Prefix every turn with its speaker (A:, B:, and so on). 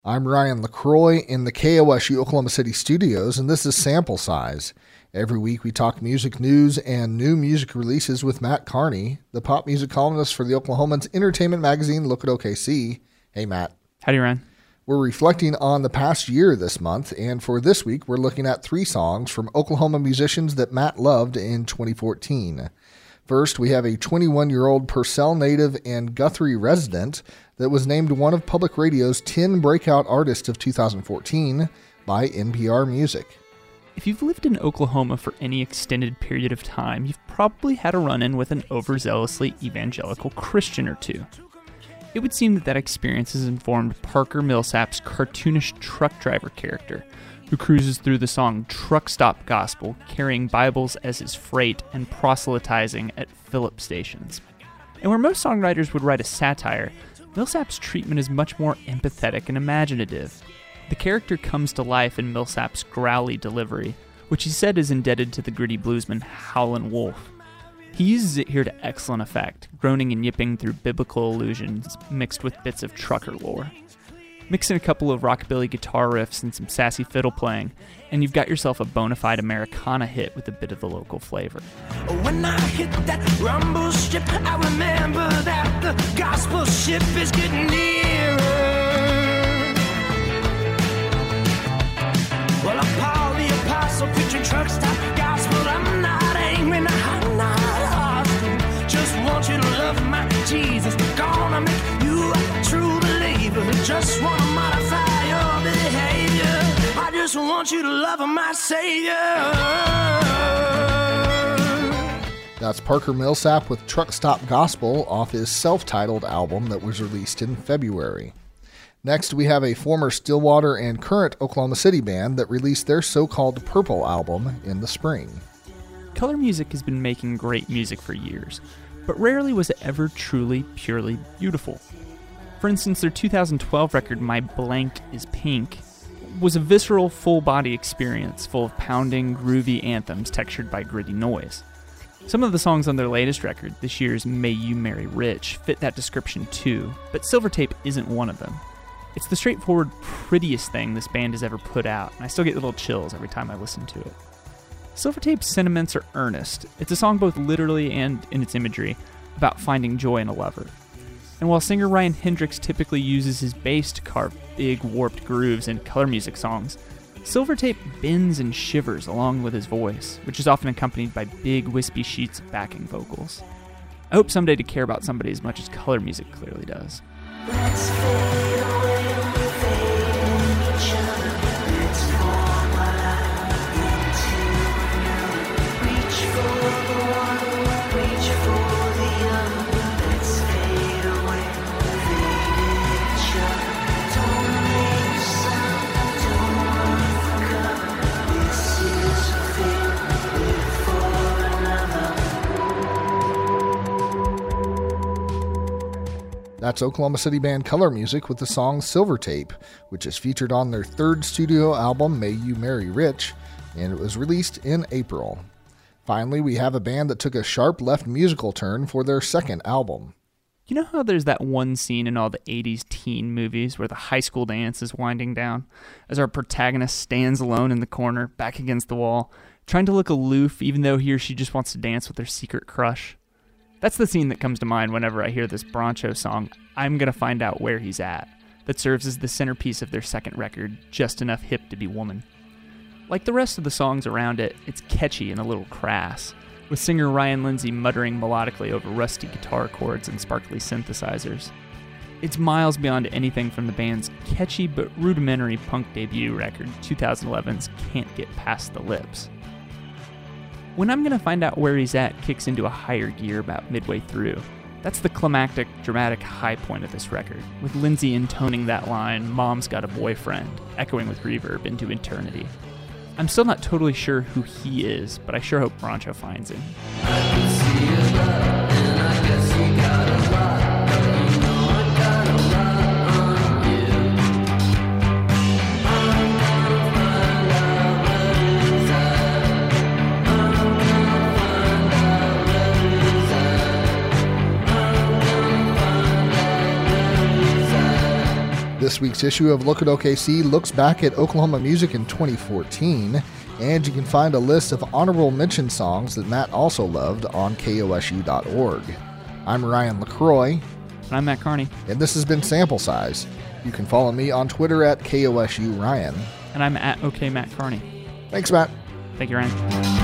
A: I'm Ryan LaCroix in the KOSU Oklahoma City studios, and this is Sample Size. Every week we talk music news and new music releases with Matt Carney, the pop music columnist for the Oklahoman's entertainment magazine Look at OKC. Hey, Matt.
B: Howdy, Ryan.
A: We're reflecting on the past year this month, and for this week we're looking at 3 songs from Oklahoma musicians that Matt loved in 2014. First, we have a 21-year-old Purcell native and Guthrie resident that was named one of Public Radio's 10 Breakout Artists of 2014 by NPR Music.
B: If you've lived in Oklahoma for any extended period of time, you've probably had a run-in with an overzealously evangelical Christian or two. It would seem that experience has informed Parker Millsap's cartoonish truck driver character, who cruises through the song Truck Stop Gospel, carrying Bibles as his freight and proselytizing at Phillip stations. And where most songwriters would write a satire, Millsap's treatment is much more empathetic and imaginative. The character comes to life in Millsap's growly delivery, which he said is indebted to the gritty bluesman Howlin' Wolf. He uses it here to excellent effect, groaning and yipping through biblical allusions mixed with bits of trucker lore. Mix in a couple of rockabilly guitar riffs and some sassy fiddle playing, and you've got yourself a bona fide Americana hit with a bit of the local flavor.
C: When I hit that rumble strip, I remember that the gospel ship is getting nearer. Well, I'm Paul the Apostle, preaching truck stop gospel. I'm not angry, no, I'm not hostile. Just want you to love my Jesus. Gonna make you a true believer. Just want to modify your behavior. I just want you to love my Savior.
A: That's Parker Millsap with Truck Stop Gospel off his self-titled album that was released in February. Next, we have a former Stillwater and current Oklahoma City band that released their so-called Purple album in the spring.
B: Color Music has been making great music for years, but rarely was it ever truly, purely beautiful. For instance, their 2012 record, My Blank is Pink, was a visceral, full-body experience full of pounding, groovy anthems textured by gritty noise. Some of the songs on their latest record, this year's May You Marry Rich, fit that description too, but Silvertape isn't one of them. It's the straightforward, prettiest thing this band has ever put out, and I still get little chills every time I listen to it. Silvertape's sentiments are earnest. It's a song both literally and in its imagery about finding joy in a lover. And while singer Ryan Hendricks typically uses his bass to carve big, warped grooves in Color Music songs, Silvertape bends and shivers along with his voice, which is often accompanied by big, wispy sheets of backing vocals. I hope someday to care about somebody as much as Color Music clearly does.
C: Let's fade away and fade in each other. Let's fall into another. Reach for the one, reach for the other. Let's fade away and fade in each other. Don't make a sound, don't run for cover. This is a fate, live for another.
A: That's Oklahoma City band Color Music with the song Silvertape, which is featured on their 3rd studio album, May You Marry Rich, and it was released in April. Finally, we have a band that took a sharp left musical turn for their 2nd album.
B: You know how there's that one scene in all the 80s teen movies where the high school dance is winding down, as our protagonist stands alone in the corner, back against the wall, trying to look aloof even though he or she just wants to dance with their secret crush? That's the scene that comes to mind whenever I hear this Broncho song, I'm Gonna Find Out Where He's At, that serves as the centerpiece of their 2nd record, Just Enough Hip to Be Woman. Like the rest of the songs around it, it's catchy and a little crass, with singer Ryan Lindsay muttering melodically over rusty guitar chords and sparkly synthesizers. It's miles beyond anything from the band's catchy but rudimentary punk debut record, 2011's Can't Get Past the Lips. When I'm Gonna Find Out Where He's At kicks into a higher gear about midway through. That's the climactic, dramatic high point of this record, with Lindsay intoning that line, Mom's Got a Boyfriend, echoing with reverb into eternity. I'm still not totally sure who he is, but I sure hope Broncho finds him.
C: I can see your love, and I guess you got a lot, but you know I got a lot on you. I'm gonna find out where he's at. I'm gonna find out where he's at. I'm gonna find out where he's at.
A: This week's issue of Look at OKC looks back at Oklahoma music in 2014, and you can find a list of honorable mention songs that Matt also loved on KOSU.org. I'm Ryan LaCroix.
B: And I'm Matt Carney.
A: And this has been Sample Size. You can follow me on Twitter at KOSU Ryan.
B: And I'm at OK Matt Carney.
A: Thanks, Matt.
B: Thank you, Ryan.